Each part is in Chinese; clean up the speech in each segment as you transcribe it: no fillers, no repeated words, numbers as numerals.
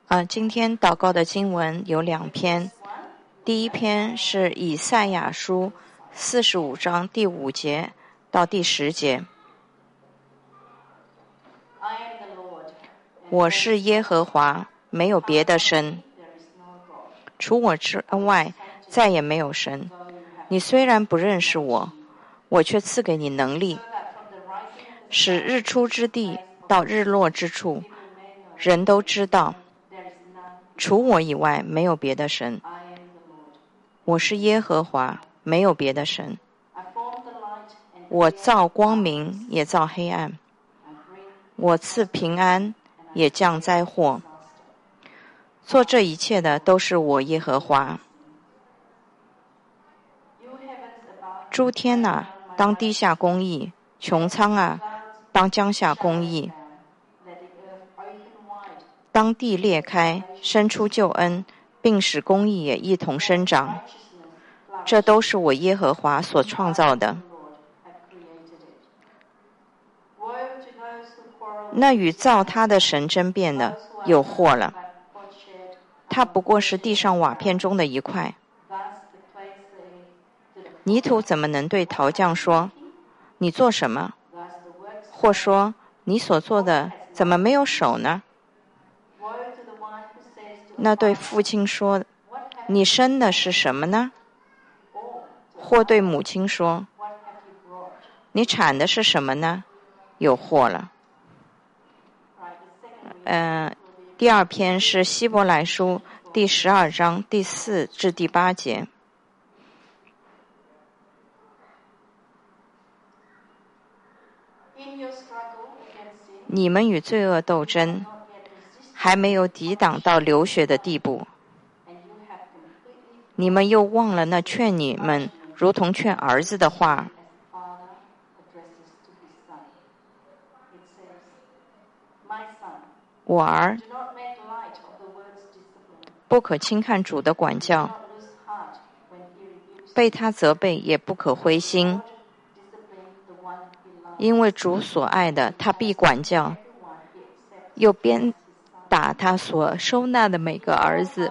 今天祷告的经文有2篇，第一篇是以赛亚书45章第5节到第10节。我是耶和华，没有别的神，除我之外再也没有神。你虽然不认识我，我却赐给你能力，使日出之地到日落之处，人都知道除我以外没有别的神。我是耶和华，没有别的神。我造光明，也造黑暗。我赐平安，也降灾祸。做这一切的都是我耶和华。诸天啊，当低下公义；穹苍啊，当降下公义。当地裂开，生出救恩，并使公义也一同生长。这都是我耶和华所创造的。那与造他的神争辩的，有祸了。他不过是地上瓦片中的一块。泥土怎么能对陶匠说，你做什么？或说，你所做的怎么没有手呢？那对父亲说，你生的是什么呢？或对母亲说，你产的是什么呢？有祸了。第2篇是希伯来书第12章第4至第8节。你们与罪恶斗争，还没有抵挡到流血的地步。你们又忘了那劝你们如同劝儿子的话。我儿，不可轻看主的管教，被他责备也不可灰心，因为主所爱的，他必管教，又鞭打他所收纳的每个儿子。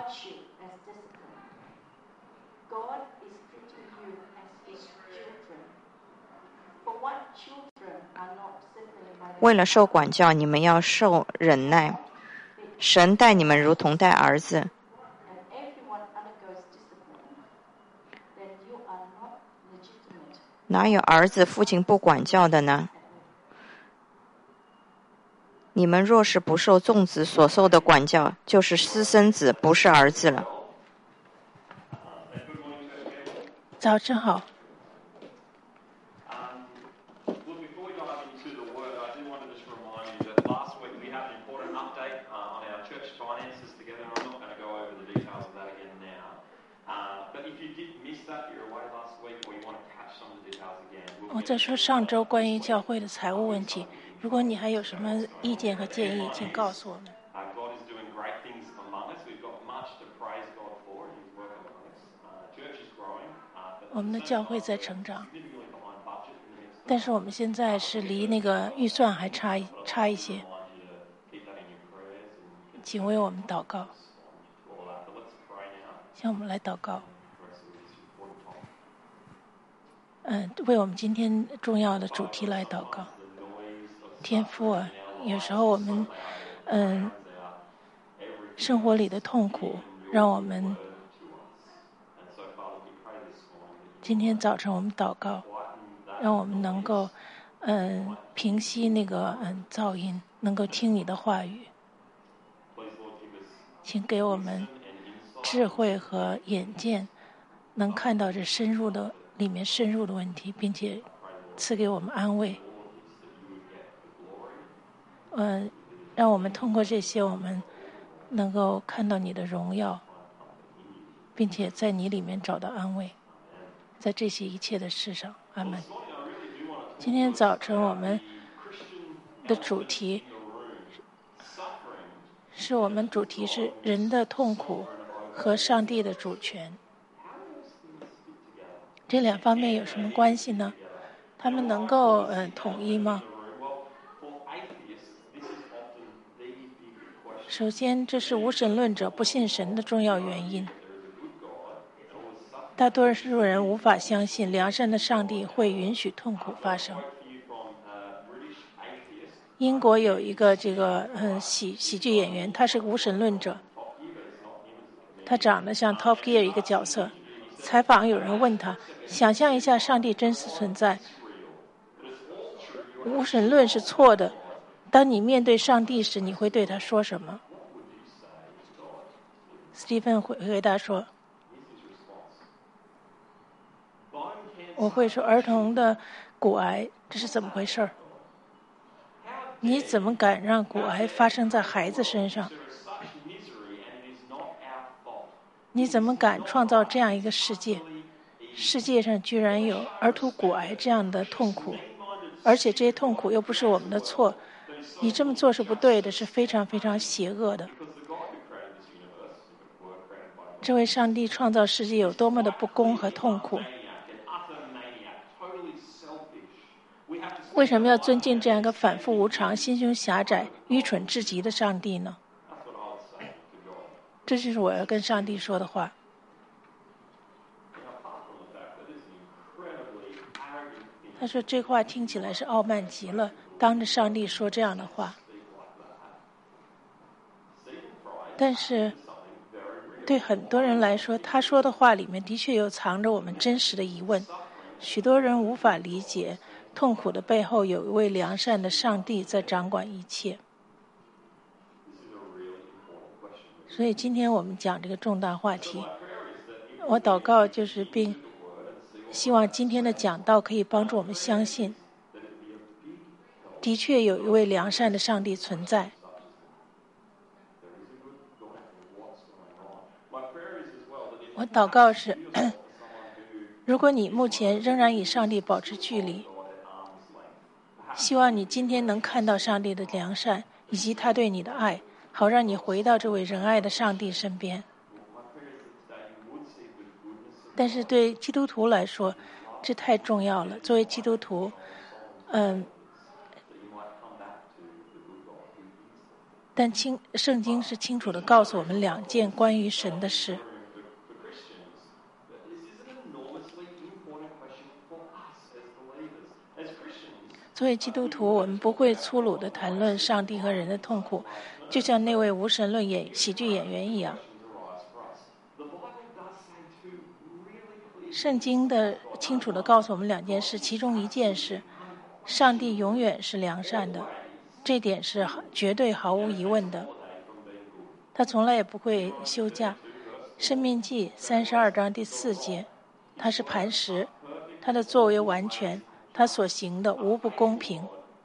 为了受管教，你们要受忍耐。神待你们如同待儿子。哪有儿子父亲不管教的呢？你们若是不受众子所受的管教，就是私生子，不是儿子了。 早晨好。我在说上周关于教会的财务问题，如果你还有什么意见和建议，请告诉我们。我们的教会在成长，但是我们现在是离那个预算还差一些，请为我们祷告。向我们来祷告。为我们今天重要的主题来祷告。天父啊，有时候我们生活里的痛苦，让我们今天早晨我们祷告，让我们能够平息那个噪音，能够听你的话语。请给我们智慧和眼见，能看到这里面深入的问题，并且赐给我们安慰。让我们通过这些，我们能够看到你的荣耀，并且在你里面找到安慰，在这些一切的事上。阿们。今天早晨我们的主题是人的痛苦和上帝的主权。这2方面有什么关系呢？他们能够统一吗？ 首先，这是无神论者不信神的重要原因。大多数人无法相信良善的上帝会允许痛苦发生。英国有一个喜剧演员，他是个无神论者，他长得像 Top Gear 一个角色。采访有人问他，想象一下上帝真实存在，无神论是错的，当你面对上帝时，你会对他说什么？斯蒂芬回答说，我会说儿童的骨癌，这是怎么回事？你怎么敢让骨癌发生在孩子身上？你怎么敢创造这样一个世界？世界上居然有儿童骨癌这样的痛苦，而且这些痛苦又不是我们的错。你这么做是不对的，是非常非常邪恶的。这位上帝创造世界有多么的不公和痛苦？为什么要尊敬这样一个反复无常、心胸狭窄、愚蠢至极的上帝呢？这就是我要跟上帝说的话。他说这话听起来是傲慢极了，当着上帝说这样的话。但是对很多人来说，他说的话里面的确有藏着我们真实的疑问。许多人无法理解痛苦的背后有一位良善的上帝在掌管一切。所以今天我们讲这个重大话题，我祷告并希望今天的讲道可以帮助我们相信，的确有一位良善的上帝存在。我祷告是，如果你目前仍然与上帝保持距离，希望你今天能看到上帝的良善以及他对你的爱，好让你回到这位仁爱的上帝身边。但是对基督徒来说，这太重要了。作为基督徒，但圣经是清楚地告诉我们两件关于神的事。作为基督徒，我们不会粗鲁地谈论上帝和人的痛苦，就像那位无神论喜剧演员一样。圣经清楚地告诉我们两件事，其中一件是，上帝永远是良善的，这点是绝对毫无疑问的。他从来也不会休假。申命记32章第4节，他是磐石，他的作为完全，他所行的无不公平。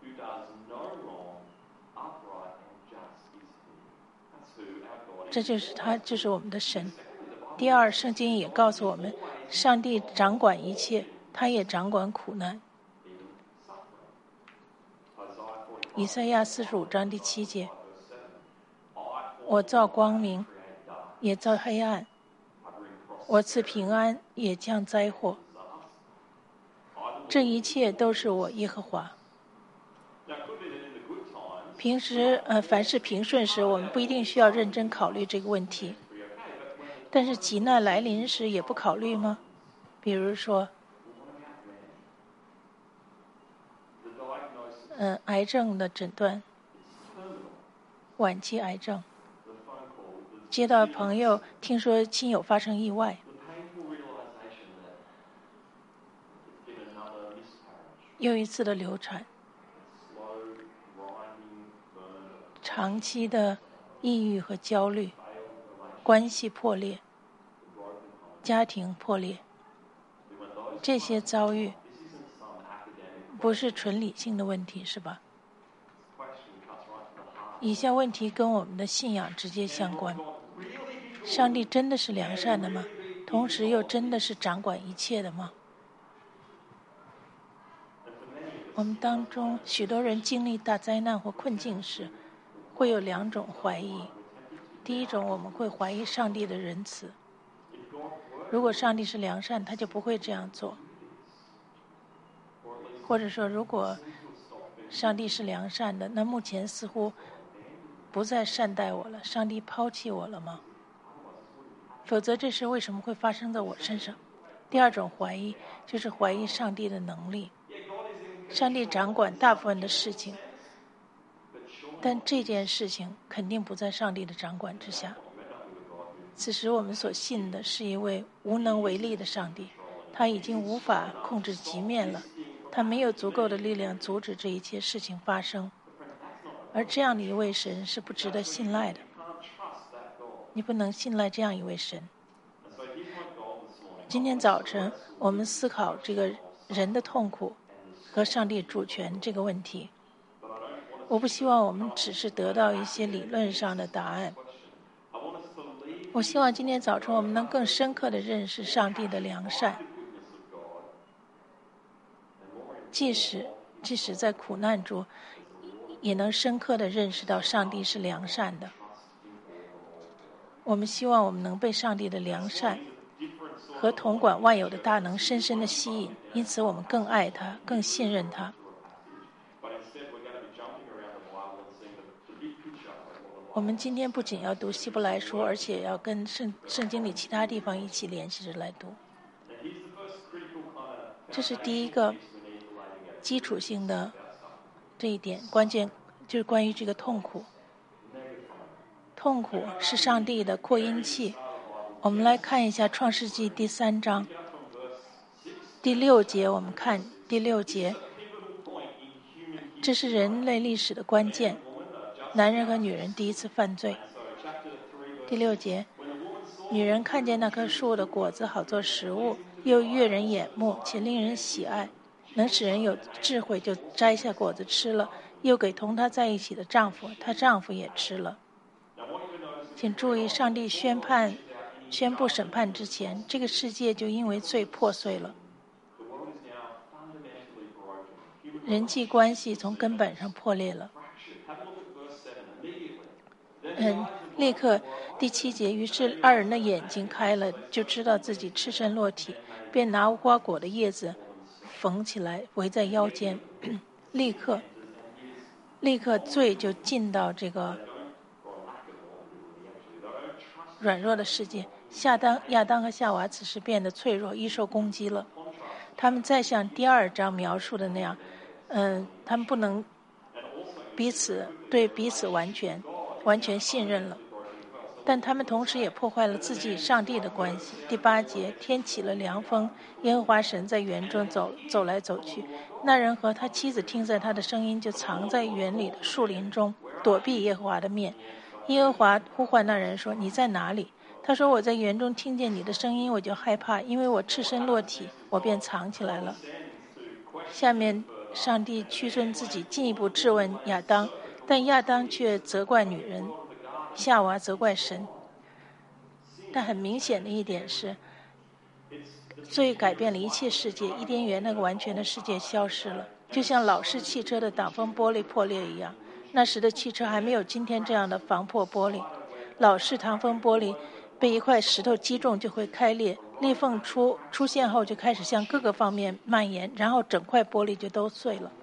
这就是他，就是我们的神。第二，圣经也告诉我们，上帝掌管一切，他也掌管苦难。以赛亚45章第7节，我造光明，也造黑暗，我赐平安，也降灾祸。这一切都是我耶和华。平时凡是平顺时，我们不一定需要认真考虑这个问题，但是急难来临时也不考虑吗？比如说癌症的诊断，晚期癌症，接到朋友听说亲友发生意外，又一次的流产，长期的抑郁和焦虑，关系破裂，家庭破裂，这些遭遇不是纯理性的问题，是吧？以下问题跟我们的信仰直接相关。上帝真的是良善的吗？同时又真的是掌管一切的吗？我们当中许多人经历大灾难或困境时，会有两种怀疑。第一种，我们会怀疑上帝的仁慈。如果上帝是良善，他就不会这样做。或者说，如果上帝是良善的，那目前似乎不再善待我了？上帝抛弃我了吗？否则这事为什么会发生在我身上？第二种怀疑就是怀疑上帝的能力。上帝掌管大部分的事情，但这件事情肯定不在上帝的掌管之下。此时我们所信的是一位无能为力的上帝，他已经无法控制局面了，他没有足够的力量阻止这一切事情发生。而这样的一位神是不值得信赖的，你不能信赖这样一位神。今天早晨我们思考这个人的痛苦和上帝主权这个问题，我不希望我们只是得到一些理论上的答案，我希望今天早晨我们能更深刻地认识上帝的良善，即使在苦难中也能深刻地认识到上帝是良善的。我们希望我们能被上帝的良善和统管万有的大能深深地吸引，因此我们更爱他，更信任他。我们今天不仅要读希伯来书，而且要跟圣经里其他地方一起联系着来读。这是第一个基础性的这一点，关键就是关于这个痛苦。痛苦是上帝的扩音器。我们来看一下创世纪第3章第6节，我们看第6节，这是人类历史的关键，男人和女人第一次犯罪。第6节，女人看见那棵树的果子好做食物，又悦人眼目，且令人喜爱，能使人有智慧，就摘下果子吃了，又给同她在一起的丈夫，她丈夫也吃了。请注意，上帝宣布审判之前，这个世界就因为罪破碎了，人际关系从根本上破裂了。立刻第7节，于是2人的眼睛开了，就知道自己赤身裸体，便拿无花果的叶子缝起来围在腰间。立刻罪就进到这个软弱的世界。亚当和夏娃此时变得脆弱，易受攻击了。他们再像第2章描述的那样，他们不能对彼此完全信任了，但他们同时也破坏了自己上帝的关系。第8节，天起了凉风，耶和华神在园中走来走去，那人和他妻子听在他的声音，就藏在园里的树林中，躲避耶和华的面。耶和华呼唤那人说：“你在哪里？”他说：“我在园中听见你的声音，我就害怕，因为我赤身裸体，我便藏起来了。”下面上帝屈尊自己，进一步质问亚当，但亚当却责怪女人，夏娃责怪神。但很明显的一点是，罪改变了一切世界，伊甸园那个完全的世界消失了，就像老式汽车的挡风玻璃破裂一样。那时的汽车还没有今天这样的防破玻璃，老式挡风玻璃被一块石头击中就会开裂，裂缝出现后就开始向各个方面蔓延，然后整块玻璃就都碎了。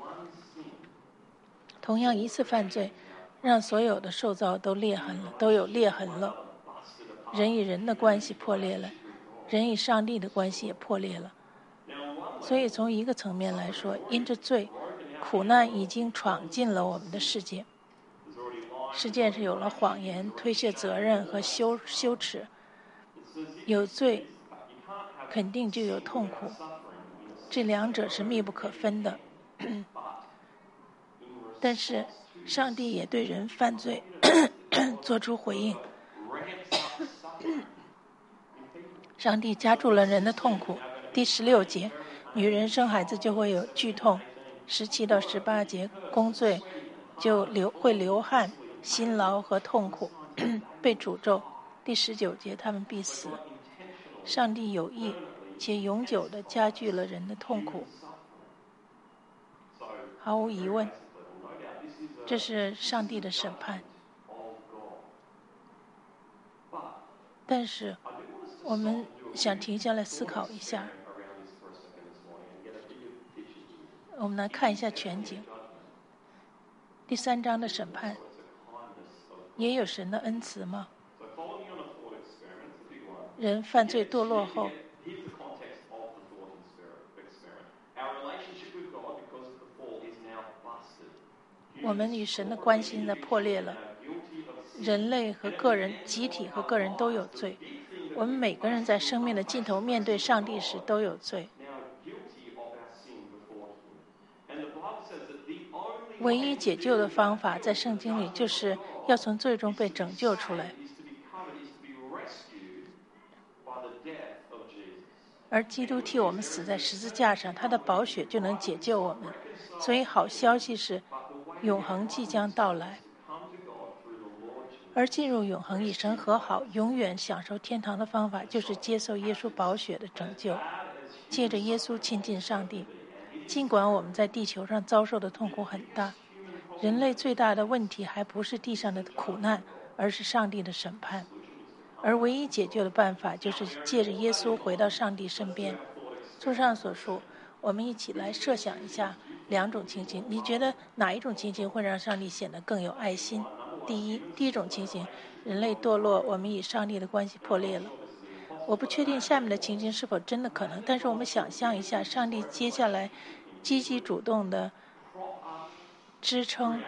同样，一次犯罪让所有的受造都有裂痕了，人与人的关系破裂了，人与上帝的关系也破裂了。所以从一个层面来说，因着罪，苦难已经闯进了我们的世界。世界是有了谎言、推卸责任和羞耻。有罪肯定就有痛苦，这两者是密不可分的。但是上帝也对人犯罪做出回应。上帝加注了人的痛苦。第16节，女人生孩子就会有剧痛。17到18节，工罪就会流汗、辛劳和痛苦，被诅咒。第19节，他们必死。上帝有意且永久地加剧了人的痛苦。毫无疑问，这是上帝的审判。但是我们想停下来思考一下，我们来看一下全景。第3章的审判也有神的恩慈吗？人犯罪堕落后，我们与神的关系呢破裂了。人类和个人、集体和个人都有罪。我们每个人在生命的尽头面对上帝时都有罪。唯一解救的方法在圣经里就是要从罪中被拯救出来。而基督替我们死在十字架上，他的宝血就能解救我们。所以好消息是，永恒即将到来。而进入永恒与神和好，永远享受天堂的方法，就是接受耶稣宝血的拯救，借着耶稣亲近上帝。尽管我们在地球上遭受的痛苦很大，人类最大的问题还不是地上的苦难，而是上帝的审判。而唯一解救的办法就是借着耶稣回到上帝身边。综上所述，我们一起来设想一下两种情形，你觉得哪一种情形会让上帝显得更有爱心？第一种情形，人类堕落，我们与上帝的关系破裂了。我不确定下面的情形是否真的可能，但是我们想象一下，上帝接下来积极主动地支撑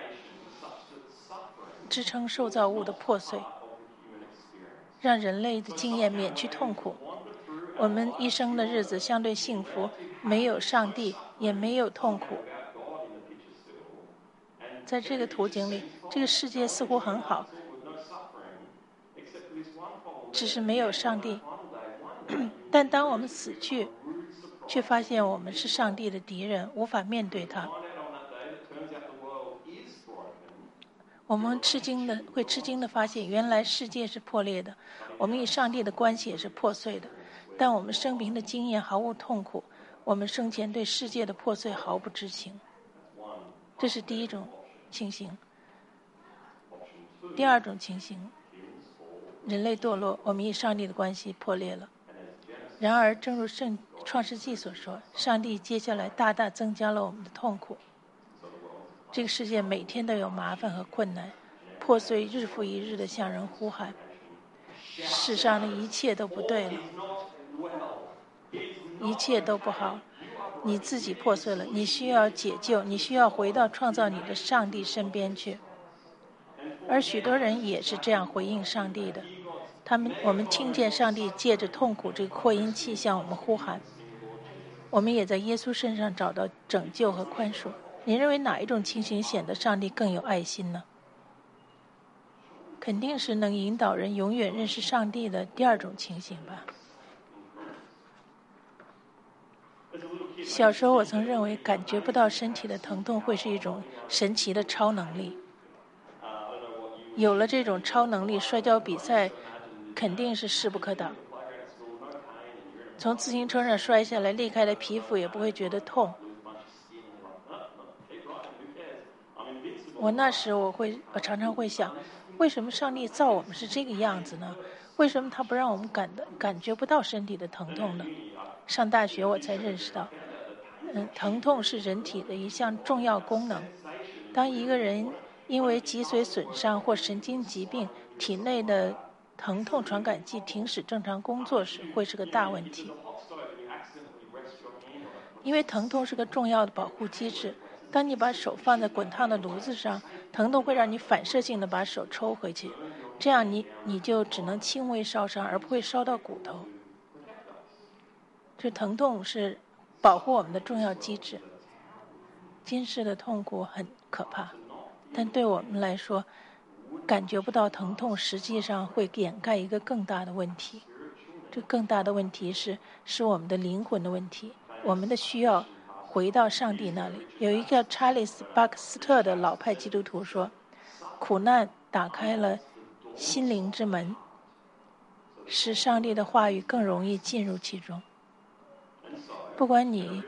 受造物的破碎，让人类的经验免去痛苦。我们一生的日子相对幸福，没有上帝，也没有痛苦。在这个途径里，这个世界似乎很好，只是没有上帝。但当我们死去，却发现我们是上帝的敌人，无法面对他。我们会吃惊的发现，原来世界是破裂的，我们与上帝的关系也是破碎的。但我们生平的经验毫无痛苦，我们生前对世界的破碎毫不知情。这是第一种情形。第二种情形，人类堕落，我们与上帝的关系破裂了。然而，正如创世纪所说，上帝接下来大大增加了我们的痛苦。这个世界每天都有麻烦和困难，破碎日复一日地向人呼喊，世上的一切都不对了，一切都不好，你自己破碎了，你需要解救，你需要回到创造你的上帝身边去。而许多人也是这样回应上帝的，我们听见上帝借着痛苦这个扩音器向我们呼喊，我们也在耶稣身上找到拯救和宽恕。你认为哪一种情形显得上帝更有爱心呢？肯定是能引导人永远认识上帝的第二种情形吧。小时候我曾认为感觉不到身体的疼痛会是一种神奇的超能力。有了这种超能力，摔跤比赛肯定是势不可挡。从自行车上摔下来，裂开的皮肤也不会觉得痛。那时我常常会想，为什么上帝造我们是这个样子呢？为什么他不让我们感觉不到身体的疼痛呢？上大学我才认识到，疼痛是人体的一项重要功能。当一个人因为脊髓损伤或神经疾病，体内的疼痛传感器停止正常工作时，会是个大问题。因为疼痛是个重要的保护机制。当你把手放在滚烫的炉子上，疼痛会让你反射性的把手抽回去，这样你就只能轻微烧伤，而不会烧到骨头。这疼痛是保护我们的重要机制。今世的痛苦很可怕，但对我们来说，感觉不到疼痛实际上会掩盖一个更大的问题。这更大的问题是我们的灵魂的问题，我们的需要回到上帝那里。有一个查理斯·巴克斯特的老派基督徒说，苦难打开了心灵之门，使上帝的话语更容易进入其中。不管你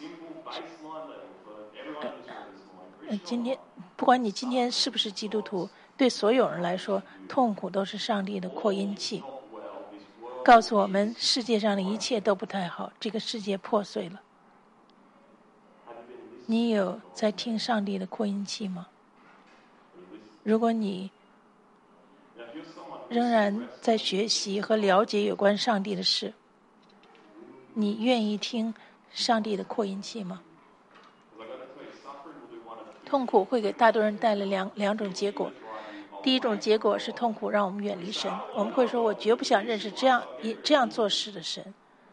今天是不是基督徒，对所有人来说，痛苦都是上帝的扩音器，告诉我们世界上的一切都不太好，这个世界破碎了。你有在听上帝的扩音器吗？如果你仍然在学习和了解有关上帝的事。你愿意听上帝的扩音器吗？痛苦会给大多人带来两种结果。第一种结果是痛苦让我们远离神，我们会说我绝不想认识这样做事的神。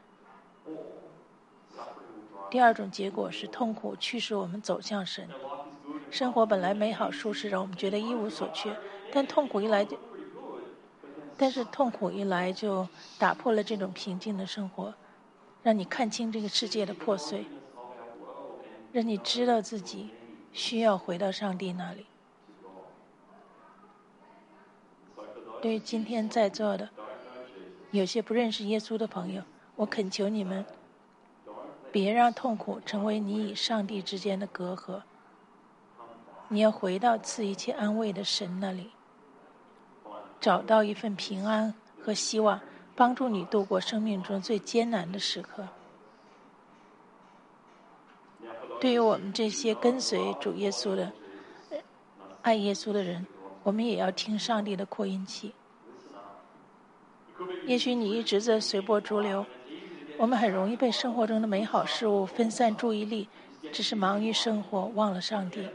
第二种结果是痛苦驱使我们走向神。生活本来美好舒适，让我们觉得一无所缺，但痛苦一来就打破了这种平静的生活，让你看清这个世界的破碎，让你知道自己需要回到上帝那里。对于今天在座的有些不认识耶稣的朋友，我恳求你们，别让痛苦成为你与上帝之间的隔阂。你要回到赐一切安慰的神那里，找到一份平安和希望，帮助你度过生命中最艰难的时刻。对于我们这些跟随主耶稣的、爱耶稣的人，我们也要听上帝的扩音器。也许你一直在随波逐流，我们很容易被生活中的美好事物分散注意力，只是忙于生活，忘了上帝。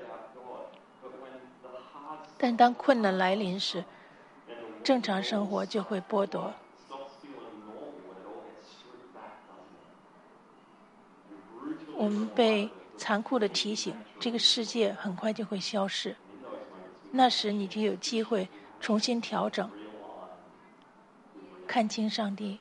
但当困难来临时，正常生活就会剥夺。我们被残酷的提醒，这个世界很快就会消逝。那时你就有机会重新调整，看清上帝，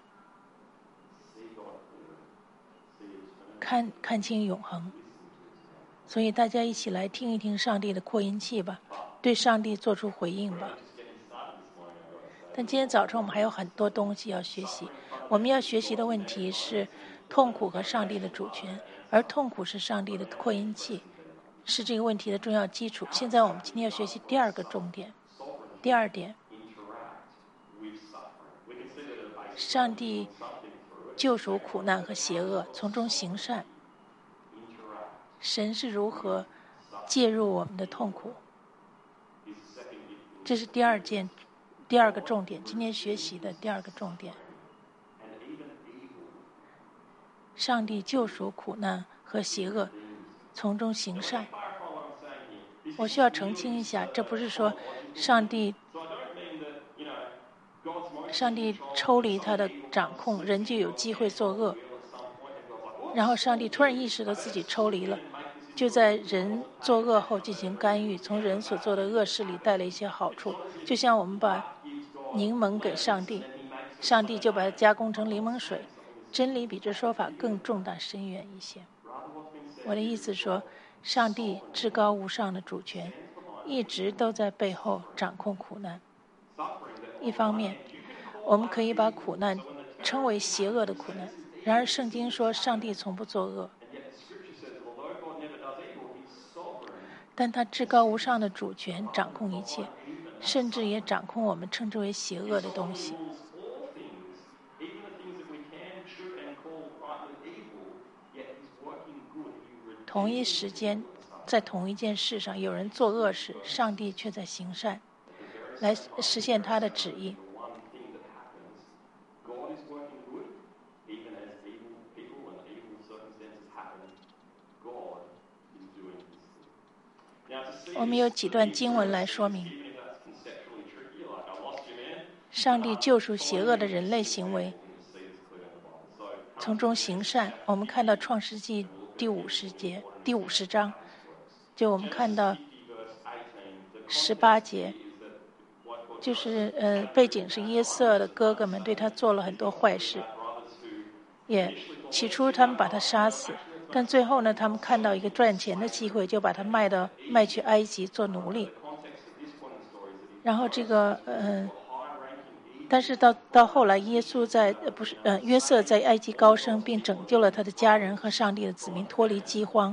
看清永恒。所以大家一起来听一听上帝的扩音器吧，对上帝做出回应吧。但今天早上我们还有很多东西要学习。我们要学习的问题是痛苦和上帝的主权，而痛苦是上帝的扩音器，是这个问题的重要基础。现在我们今天要学习第二个重点。第二点，上帝救赎苦难和邪恶，从中行善。神是如何介入我们的痛苦？这是第二个重点，今天学习的第二个重点。上帝救赎苦难和邪恶，从中行善。我需要澄清一下，这不是说上帝抽离他的掌控，人就有机会作恶。然后上帝突然意识到自己抽离了，就在人作恶后进行干预，从人所做的恶事里带来一些好处。就像我们把柠檬给上帝，上帝就把它加工成柠檬水。真理比这说法更重大深远一些。我的意思说，上帝至高无上的主权一直都在背后掌控苦难。一方面，我们可以把苦难称为邪恶的苦难，然而圣经说上帝从不作恶，但他至高无上的主权掌控一切，甚至也掌控我们称之为邪恶的东西。同一时间，在同一件事上，有人做恶事，上帝却在行善，来实现他的旨意。我们有几段经文来说明上帝救赎邪恶的人类行为，从中行善。我们看到创世纪第50章，就我们看到18节，就是背景是约瑟的哥哥们对他做了很多坏事，起初他们把他杀死，但最后呢，他们看到一个赚钱的机会，就把他卖去埃及做奴隶。然后但是到后来，约瑟在埃及高升，并拯救了他的家人和上帝的子民脱离饥荒。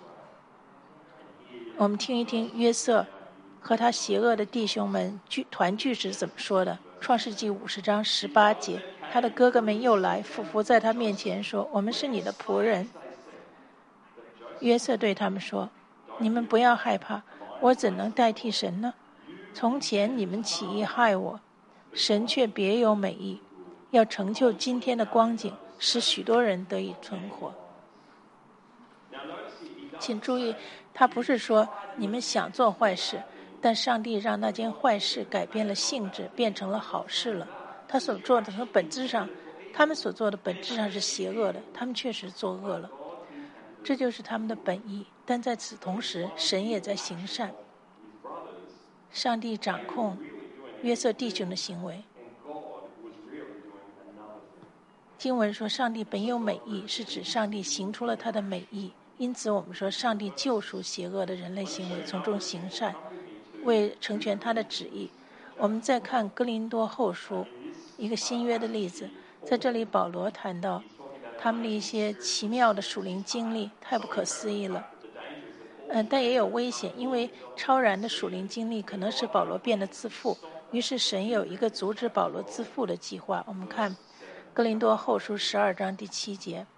我们听一听约瑟和他邪恶的弟兄们团聚时怎么说的。创世纪50章18节，他的哥哥们又来俯伏在他面前说：“我们是你的仆人。”约瑟对他们说：“你们不要害怕，我怎能代替神呢？从前你们起意害我， 神却别有美意，要成就今天的光景，使许多人得以存活。请注意，他不是说你们想做坏事，但上帝让那件坏事改变了性质，变成了好事了。他所做的从本质上，他们所做的本质上是邪恶的，他们确实作恶了，这就是他们的本意。但在此同时，神也在行善。上帝掌控约瑟弟兄的行为。经文说上帝本有美意，是指上帝行出了他的美意。因此我们说上帝救赎邪恶的人类行为，从中行善，为成全他的旨意。我们再看哥林多后书，一个新约的例子，在这里保罗谈到他们的一些奇妙的属灵经历，太不可思议了。但也有危险，因为超然的属灵经历可能使保罗变得自负，于是神有一个阻止保罗自负的计划。我们看哥林多后书12章第7节，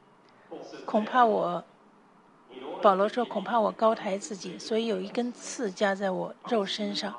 保罗说恐怕我高抬自己，所以有一根刺加在我肉身上，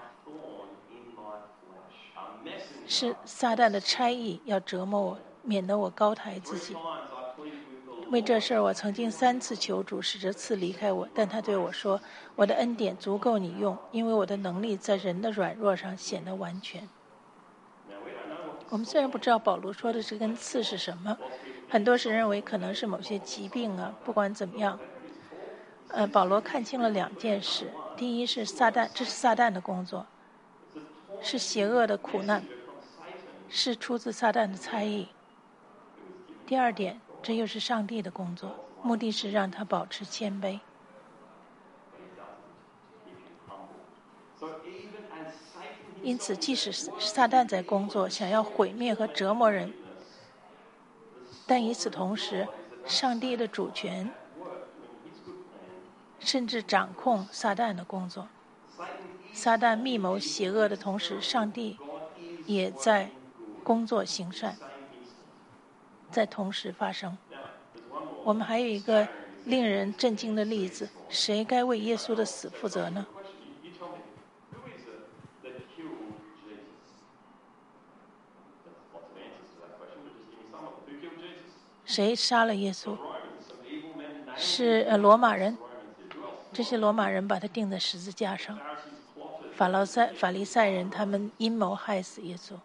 是撒旦的差役要折磨我，免得我高抬自己。为这事儿，我曾经3次求主使这刺离开我，但他对我说，我的恩典足够你用，因为我的能力在人的软弱上显得完全。我们虽然不知道保罗说的这根刺是什么，很多是认为可能是某些疾病啊，不管怎么样，保罗看清了2件事。第一是撒旦，这是撒旦的工作，是邪恶的苦难，是出自撒旦的差役。第2点，这又是上帝的工作，目的是让他保持谦卑。因此，即使撒旦在工作，想要毁灭和折磨人，但与此同时，上帝的主权甚至掌控撒旦的工作。撒旦密谋邪恶的同时，上帝也在工作行善，在同时发生。我们还有一个令人震惊的例子，谁该为耶稣的死负责呢？谁杀了耶稣？是罗马人。这些罗马人把他钉在十字架上。法利赛人他们阴谋害死耶稣。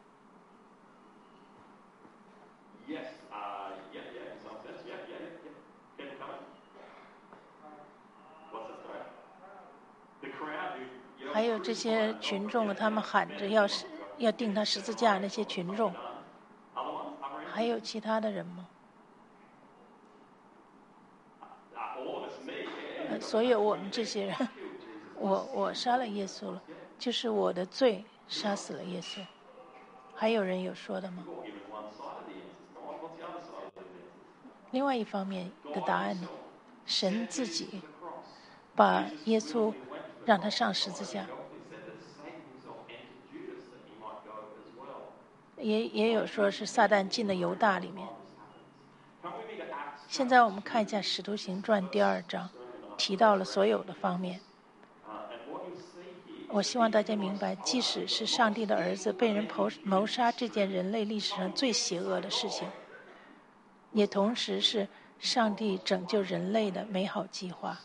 还有这些群众，他们喊着要钉他十字架，那些群众，还有其他的人吗？所有我们这些人，我杀了耶稣了，就是我的罪杀死了耶稣。还有人有说的吗？另外一方面的答案呢？神自己把耶稣让他上十字架。也有说是撒旦进了犹大里面。现在我们看一下《使徒行传》第2章，提到了所有的方面。我希望大家明白，即使是上帝的儿子被人谋杀这件人类历史上最邪恶的事情，也同时是上帝拯救人类的美好计划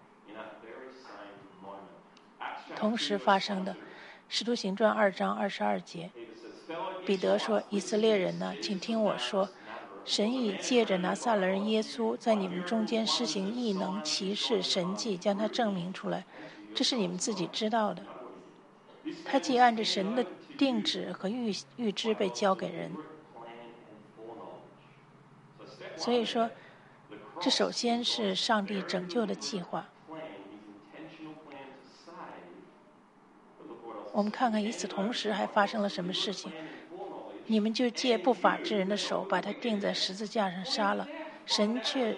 同时发生的。《使徒行传》2章22节，彼得说：“以色列人呢，请听我说，神已借着拿撒勒人耶稣在你们中间施行异能、奇事、神迹，将他证明出来，这是你们自己知道的。他既按着神的定旨和预知被交给人。”所以说，这首先是上帝拯救的计划。我们看看与此同时还发生了什么事情。你们就借不法之人的手把他钉在十字架上杀了，神却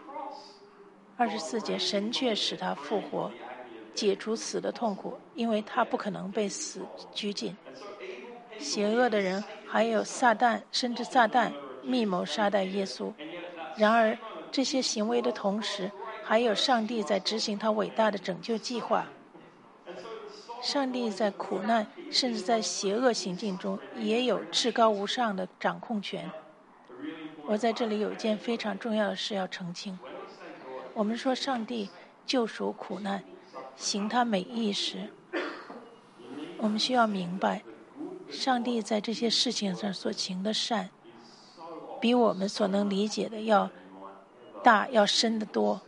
24节，神却使他复活，解除死的痛苦，因为他不可能被死拘禁。邪恶的人还有撒旦，甚至撒旦密谋杀害耶稣。然而这些行为的同时，还有上帝在执行他伟大的拯救计划。上帝在苦难甚至在邪恶行径中也有至高无上的掌控权。我在这里有一件非常重要的事要澄清。我们说上帝救赎苦难，行他美意时，我们需要明白，上帝在这些事情上所行的善，比我们所能理解的要大、要深得多。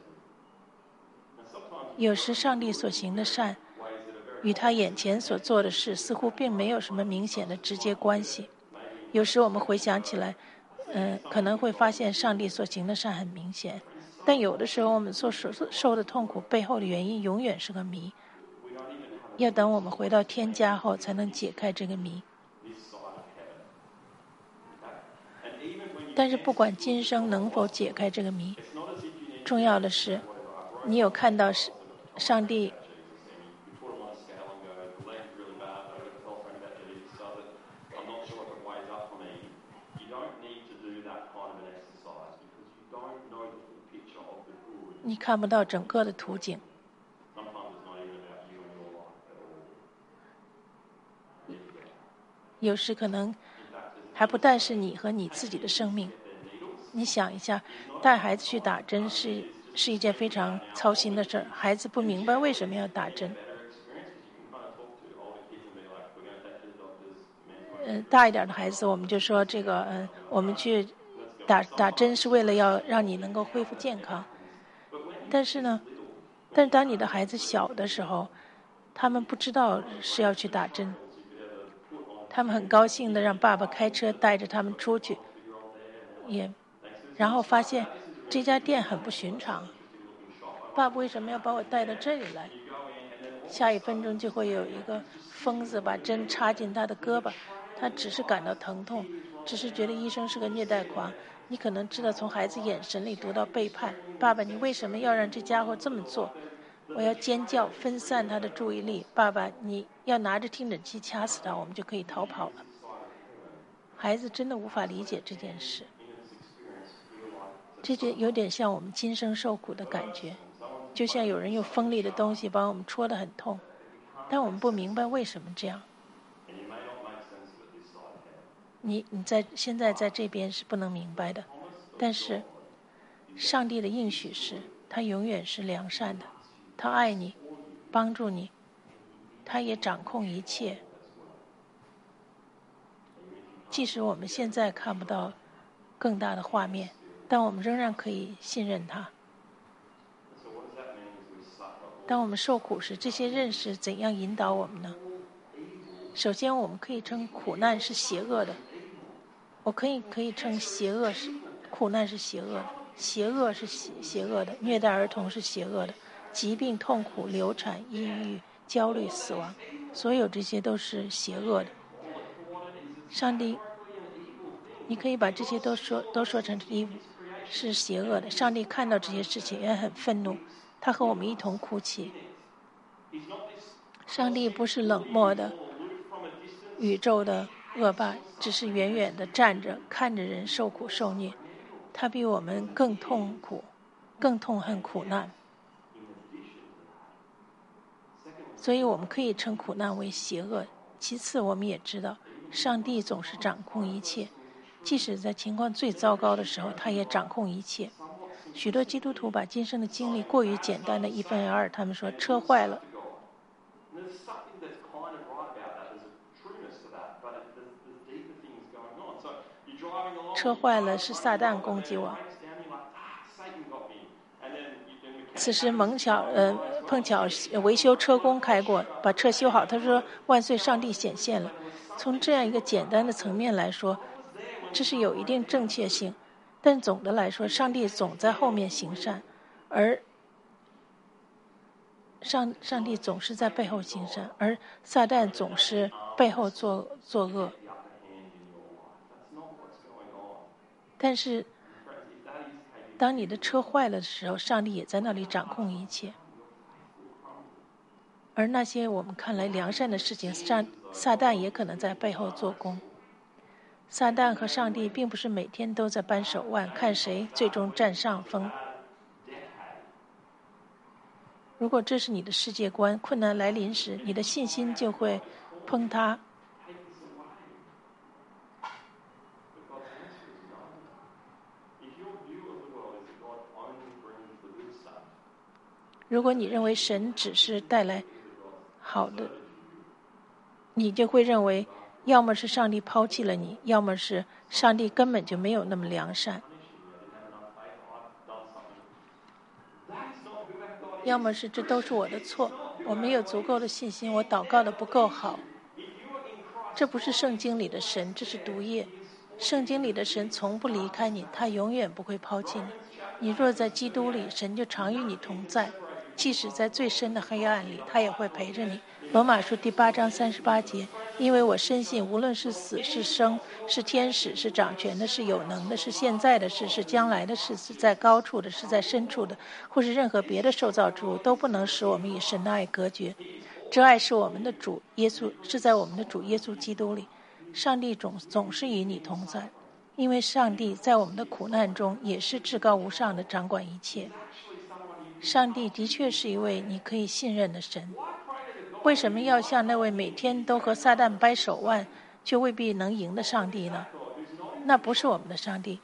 有时上帝所行的善，与他眼前所做的事似乎并没有什么明显的直接关系。有时我们回想起来，可能会发现上帝所行的善很明显，但有的时候我们所受的痛苦背后的原因永远是个谜，要等我们回到天家后才能解开这个谜。但是不管今生能否解开这个谜，重要的是你有看到上帝你看不到整个的图景。有时可能还不但是你和你自己的生命。你想一下，带孩子去打针是一件非常操心的事儿，孩子不明白为什么要打针。大一点的孩子，我们就说这个，我们去打针是为了要让你能够恢复健康。但是当你的孩子小的时候，他们不知道是要去打针，他们很高兴的让爸爸开车带着他们出去，然后发现这家店很不寻常，爸爸为什么要把我带到这里来？下一分钟就会有一个疯子把针插进他的胳膊，他只是感到疼痛，只是觉得医生是个虐待狂。你可能知道从孩子眼神里读到背叛。爸爸，你为什么要让这家伙这么做？我要尖叫，分散他的注意力。爸爸，你要拿着听诊器掐死他，我们就可以逃跑了。孩子真的无法理解这件事，这就有点像我们今生受苦的感觉，就像有人用锋利的东西把我们戳得很痛，但我们不明白为什么这样。你现在在这边是不能明白的，但是上帝的应许是，他永远是良善的，他爱你，帮助你，他也掌控一切。即使我们现在看不到更大的画面，但我们仍然可以信任他。当我们受苦时，这些认识怎样引导我们呢？首先，我们可以称苦难是邪恶的。我可以称苦难是邪恶的，邪恶是邪恶的，虐待儿童是邪恶的，疾病、痛苦、流产、抑郁、焦虑、死亡，所有这些都是邪恶的。上帝，你可以把这些都说成是邪恶的。上帝看到这些事情也很愤怒，他和我们一同哭泣。上帝不是冷漠的宇宙的恶霸，只是远远地站着看着人受苦受虐。他比我们更痛苦，更痛恨苦难。所以我们可以称苦难为邪恶。其次，我们也知道上帝总是掌控一切，即使在情况最糟糕的时候，他也掌控一切。许多基督徒把今生的经历过于简单的一分为二，他们说车坏了，是撒旦攻击我。此时碰巧维修车工开过，把车修好。他说：“万岁，上帝显现了。”从这样一个简单的层面来说，这是有一定正确性。但总的来说，上帝总在后面行善，而上帝总是在背后行善，而撒旦总是背后作恶。但是当你的车坏了的时候，上帝也在那里掌控一切。而那些我们看来良善的事情，撒旦也可能在背后做工。撒旦和上帝并不是每天都在扳手腕，看谁最终占上风。如果这是你的世界观，困难来临时，你的信心就会烹它。如果你认为神只是带来好的，你就会认为要么是上帝抛弃了你，要么是上帝根本就没有那么良善，要么是这都是我的错，我没有足够的信心，我祷告的不够好。这不是圣经里的神，这是毒液。圣经里的神从不离开你，他永远不会抛弃你。你若在基督里，神就常与你同在，即使在最深的黑暗里，他也会陪着你。罗马书第8章38节，因为我深信，无论是死是生，是天使，是掌权的，是有能的，是现在的事，是将来的事，是在高处的，是在深处的，或是任何别的受造之物，都不能使我们与神的爱隔绝。这爱是我们的主耶稣，是在我们的主耶稣基督里。上帝总是与你同在，因为上帝在我们的苦难中也是至高无上的掌管一切。上帝的确是一位你可以信任的神。为什么要向那位每天都和撒旦掰手腕却未必能赢的上帝呢？那不是我们的上帝。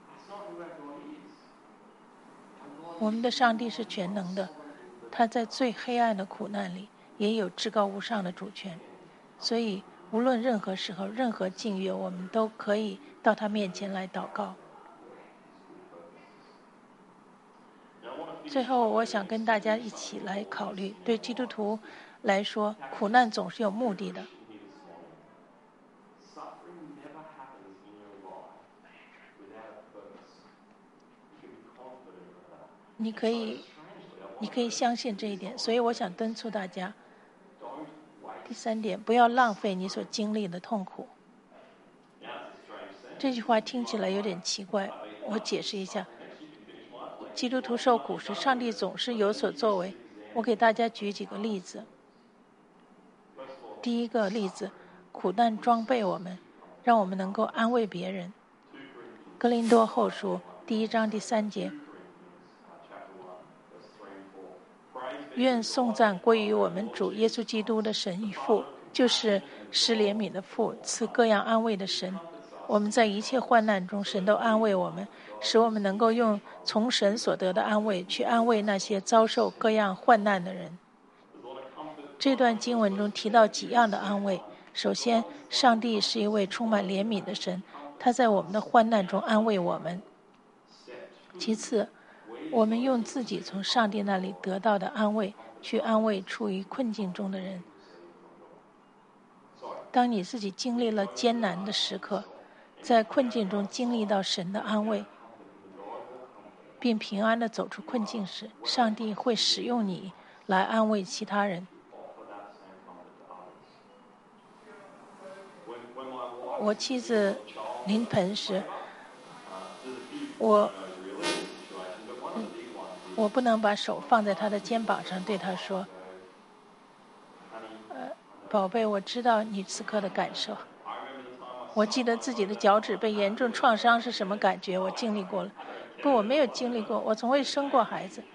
我们的上帝是全能的，他在最黑暗的苦难里也有至高无上的主权，所以无论任何时候、任何境遇，我们都可以到他面前来祷告。最后，我想跟大家一起来考虑，对基督徒来说，苦难总是有目的的。你可以相信这一点，所以我想敦促大家。第3点，不要浪费你所经历的痛苦。这句话听起来有点奇怪，我解释一下。基督徒受苦时，上帝总是有所作为。我给大家举几个例子。第一个例子，苦难装备我们，让我们能够安慰别人。哥林多后书第1章第3节，愿颂赞归于我们主耶稣基督的神与父，就是施怜悯的父，赐各样安慰的神。我们在一切患难中，神都安慰我们，使我们能够用从神所得的安慰去安慰那些遭受各样患难的人。这段经文中提到几样的安慰。首先，上帝是一位充满怜悯的神，他在我们的患难中安慰我们。其次，我们用自己从上帝那里得到的安慰去安慰处于困境中的人。当你自己经历了艰难的时刻，在困境中经历到神的安慰，并平安地走出困境时，上帝会使用你来安慰其他人。我妻子临盆时，我不能把手放在她的肩膀上对她说，宝贝，我知道你此刻的感受。我记得自己的脚趾被严重创伤是什么感觉，我经历过了。不，我没有经历过，我从未生过孩子。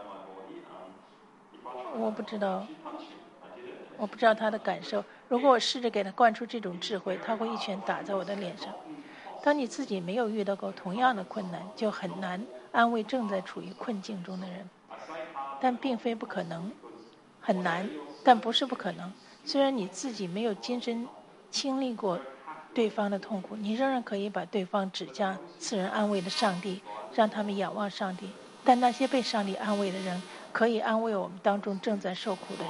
我不知道他的感受。如果我试着给他灌输这种智慧，他会一拳打在我的脸上。当你自己没有遇到过同样的困难，就很难安慰正在处于困境中的人。但并非不可能，很难，但不是不可能。虽然你自己没有亲身经历过对方的痛苦，你仍然可以把对方指向赐人安慰的上帝，让他们仰望上帝。但那些被上帝安慰的人，可以安慰我们当中正在受苦的人。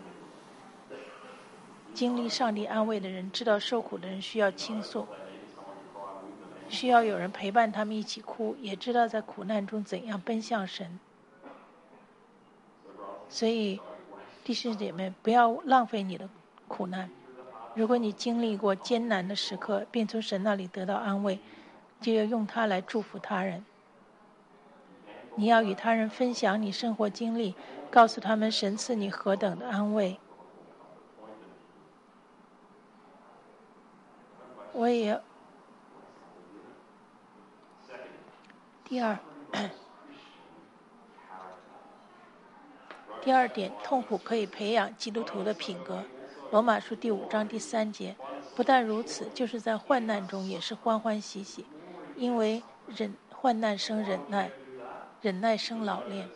经历上帝安慰的人知道受苦的人需要倾诉，需要有人陪伴他们一起哭，也知道在苦难中怎样奔向神。所以弟兄姐妹，不要浪费你的苦难。如果你经历过艰难的时刻，并从神那里得到安慰，就要用它来祝福他人。你要与他人分享你生活经历，告诉他们神赐你何等的安慰。我也第二点，痛苦可以培养基督徒的品格。 罗马书第5章第3节，不但如此，就是在患难中也是欢欢喜喜，因为患难生忍耐，忍耐生老练，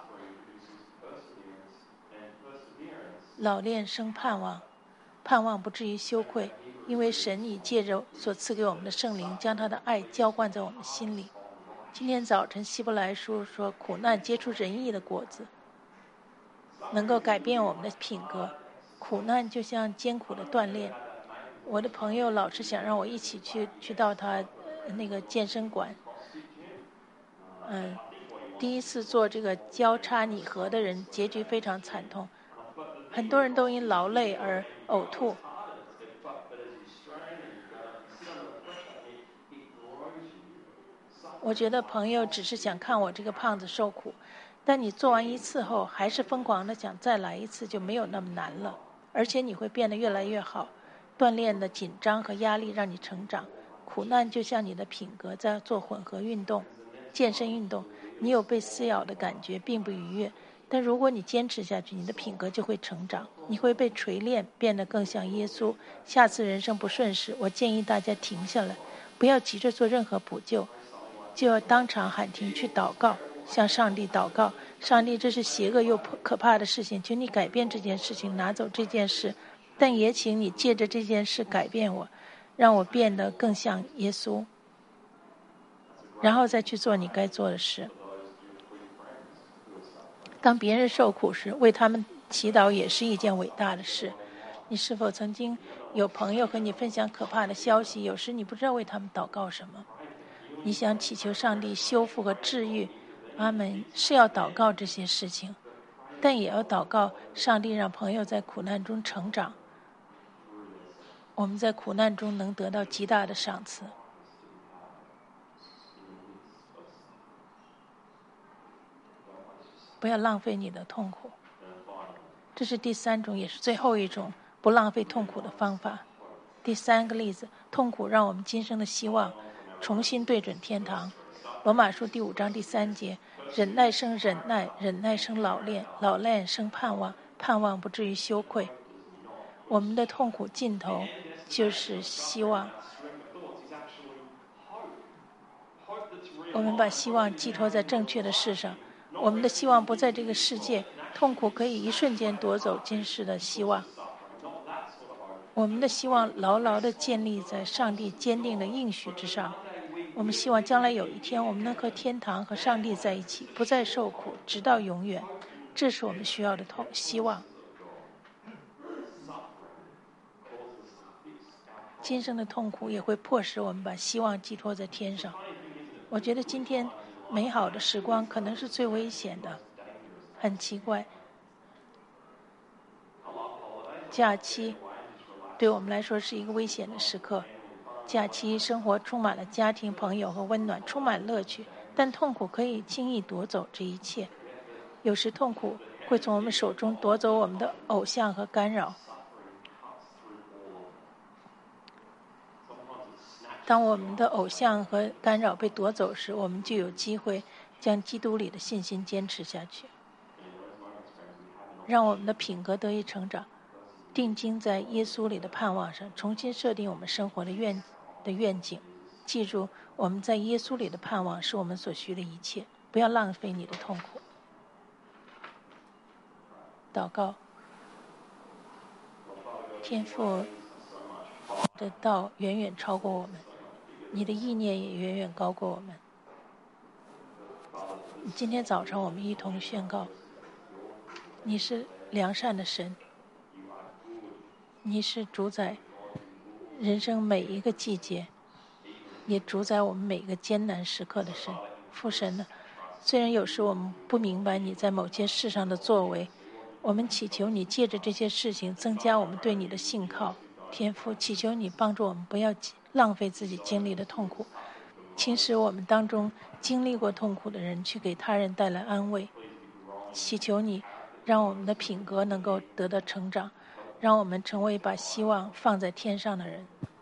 老练生盼望，盼望不至于羞愧，因为神已借着所赐给我们的圣灵，将他的爱浇灌在我们心里。今天早晨希伯来书说，苦难结出仁义的果子，能够改变我们的品格。苦难就像艰苦的锻炼。我的朋友老是想让我一起去到他那个健身馆。第一次做这个交叉拟合的人，结局非常惨痛。很多人都因劳累而呕吐。我觉得朋友只是想看我这个胖子受苦，但你做完一次后，还是疯狂的想再来一次，就没有那么难了。而且你会变得越来越好。锻炼的紧张和压力让你成长。苦难就像你的品格在做混合运动、健身运动，你有被撕咬的感觉，并不愉悦。但如果你坚持下去，你的品格就会成长，你会被锤炼，变得更像耶稣。下次人生不顺时，我建议大家停下来，不要急着做任何补救，就要当场喊停去祷告，向上帝祷告。上帝，这是邪恶又可怕的事情，求你改变这件事情，拿走这件事，但也请你借着这件事改变我，让我变得更像耶稣，然后再去做你该做的事。当别人受苦时，为他们祈祷也是一件伟大的事。你是否曾经有朋友和你分享可怕的消息？有时你不知道为他们祷告什么，你想祈求上帝修复和治愈。阿们，是要祷告这些事情，但也要祷告上帝让朋友在苦难中成长。我们在苦难中能得到极大的赏赐。不要浪费你的痛苦，这是第3种，也是最后一种不浪费痛苦的方法。第3个例子，痛苦让我们今生的希望重新对准天堂。罗马书第5章第3节，忍耐生忍耐，忍耐生老练，老练生盼望，盼望不至于羞愧。我们的痛苦尽头就是希望。我们把希望寄托在正确的事上。我们的希望不在这个世界，痛苦可以一瞬间夺走今世的希望。我们的希望牢牢地建立在上帝坚定的应许之上。我们希望将来有一天，我们能和天堂和上帝在一起，不再受苦，直到永远。这是我们需要的希望。今生的痛苦也会迫使我们把希望寄托在天上。我觉得今天美好的时光可能是最危险的。很奇怪，假期对我们来说是一个危险的时刻。假期生活充满了家庭、朋友和温暖，充满乐趣，但痛苦可以轻易夺走这一切。有时痛苦会从我们手中夺走我们的偶像和干扰。当我们的偶像和干扰被夺走时，我们就有机会将基督里的信心坚持下去，让我们的品格得以成长，定睛在耶稣里的盼望上，重新设定我们生活的愿景。记住，我们在耶稣里的盼望是我们所需的一切。不要浪费你的痛苦。祷告，天父的道远远超过我们，你的意念也远远高过我们。今天早上我们一同宣告，你是良善的神，你是主宰人生每一个季节，也主宰我们每个艰难时刻的神。父神呢，虽然有时我们不明白你在某件事上的作为，我们祈求你借着这些事情增加我们对你的信靠。天父，祈求你帮助我们不要浪费自己经历的痛苦，请使我们当中经历过痛苦的人去给他人带来安慰。祈求你让我们的品格能够得到成长，让我们成为把希望放在天上的人。